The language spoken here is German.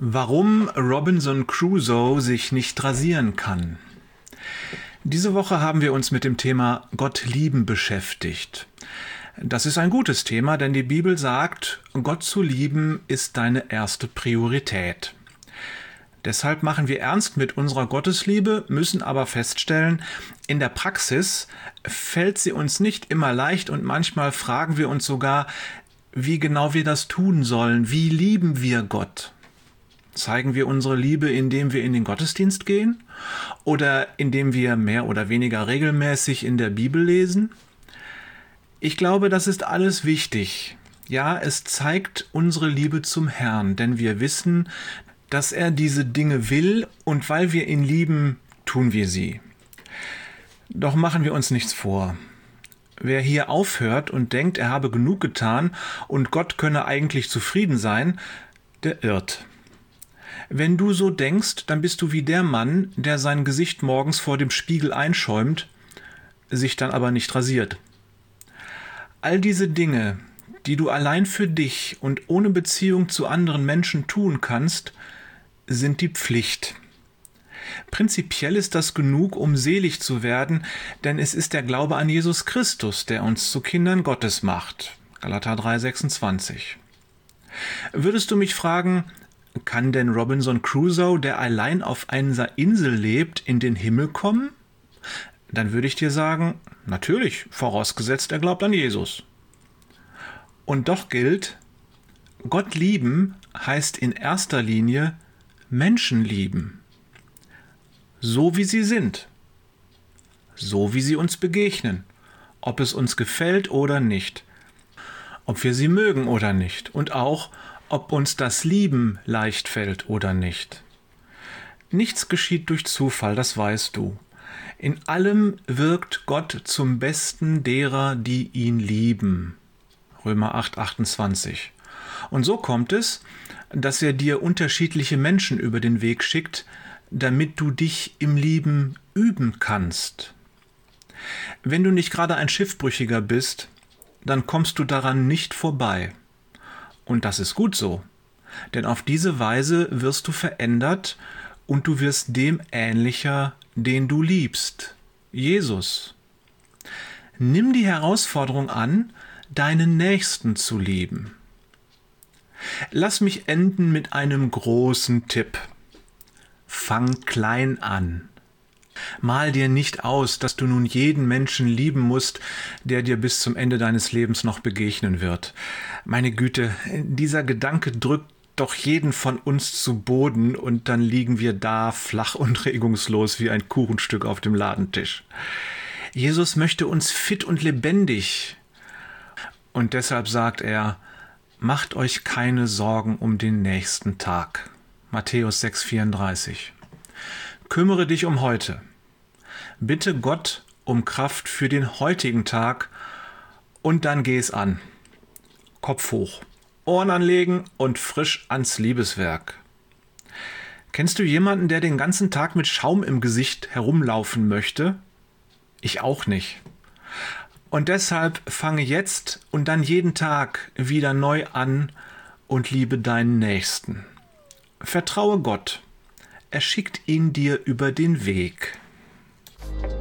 Warum Robinson Crusoe sich nicht rasieren kann. Diese Woche haben wir uns mit dem Thema Gott lieben beschäftigt. Das ist ein gutes Thema, denn die Bibel sagt, Gott zu lieben ist deine erste Priorität. Deshalb machen wir ernst mit unserer Gottesliebe, müssen aber feststellen, in der Praxis fällt sie uns nicht immer leicht und manchmal fragen wir uns sogar, wie genau wir das tun sollen. Wie lieben wir Gott? Zeigen wir unsere Liebe, indem wir in den Gottesdienst gehen oder indem wir mehr oder weniger regelmäßig in der Bibel lesen? Ich glaube, das ist alles wichtig. Ja, es zeigt unsere Liebe zum Herrn, denn wir wissen, dass er diese Dinge will und weil wir ihn lieben, tun wir sie. Doch machen wir uns nichts vor. Wer hier aufhört und denkt, er habe genug getan und Gott könne eigentlich zufrieden sein, der irrt. Wenn du so denkst, dann bist du wie der Mann, der sein Gesicht morgens vor dem Spiegel einschäumt, sich dann aber nicht rasiert. All diese Dinge, die du allein für dich und ohne Beziehung zu anderen Menschen tun kannst, sind die Pflicht. Prinzipiell ist das genug, um selig zu werden, denn es ist der Glaube an Jesus Christus, der uns zu Kindern Gottes macht. Galater 3,26. Würdest du mich fragen, kann denn Robinson Crusoe, der allein auf einer Insel lebt, in den Himmel kommen? Dann würde ich dir sagen, natürlich, vorausgesetzt er glaubt an Jesus. Und doch gilt, Gott lieben heißt in erster Linie Menschen lieben. So wie sie sind. So wie sie uns begegnen. Ob es uns gefällt oder nicht. Ob wir sie mögen oder nicht. Und auch, ob uns das Lieben leicht fällt oder nicht. Nichts geschieht durch Zufall, das weißt du. In allem wirkt Gott zum Besten derer, die ihn lieben. Römer 8,28. Und so kommt es, dass er dir unterschiedliche Menschen über den Weg schickt, damit du dich im Lieben üben kannst. Wenn du nicht gerade ein Schiffbrüchiger bist, dann kommst du daran nicht vorbei. Und das ist gut so, denn auf diese Weise wirst du verändert und du wirst dem ähnlicher, den du liebst, Jesus. Nimm die Herausforderung an, deinen Nächsten zu lieben. Lass mich enden mit einem großen Tipp. Fang klein an. Mal dir nicht aus, dass du nun jeden Menschen lieben musst, der dir bis zum Ende deines Lebens noch begegnen wird. Meine Güte, dieser Gedanke drückt doch jeden von uns zu Boden und dann liegen wir da flach und regungslos wie ein Kuchenstück auf dem Ladentisch. Jesus möchte uns fit und lebendig. Und deshalb sagt er, macht euch keine Sorgen um den nächsten Tag. Matthäus 6,34. Kümmere dich um heute. Bitte Gott um Kraft für den heutigen Tag und dann geh es an. Kopf hoch, Ohren anlegen und frisch ans Liebeswerk. Kennst du jemanden, der den ganzen Tag mit Schaum im Gesicht herumlaufen möchte? Ich auch nicht. Und deshalb fange jetzt und dann jeden Tag wieder neu an und liebe deinen Nächsten. Vertraue Gott. Er schickt ihn dir über den Weg.